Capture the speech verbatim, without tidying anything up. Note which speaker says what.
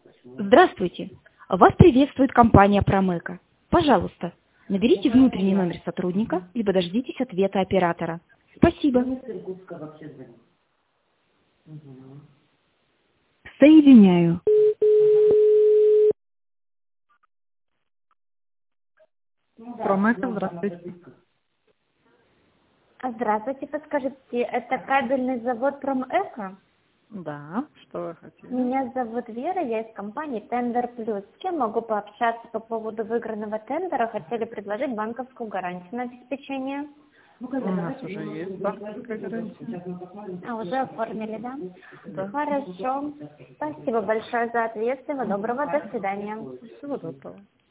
Speaker 1: Здравствуйте. Вас приветствует компания Промека. Пожалуйста, наберите внутренний номер сотрудника либо дождитесь ответа оператора. Спасибо. Соединяю.
Speaker 2: Промека, здравствуйте.
Speaker 3: Здравствуйте, подскажите, это кабельный завод Промэко?
Speaker 2: Да, что вы хотели?
Speaker 3: Меня зовут Вера, я из компании Тендер Плюс. С кем могу пообщаться по поводу выигранного тендера? Хотели предложить банковскую гарантию на обеспечение.
Speaker 2: У нас уже есть банковская гарантия.
Speaker 3: А, уже оформили, да?
Speaker 2: Да.
Speaker 3: Хорошо. Спасибо большое за ответ. Всего доброго. До свидания.
Speaker 2: Всего доброго.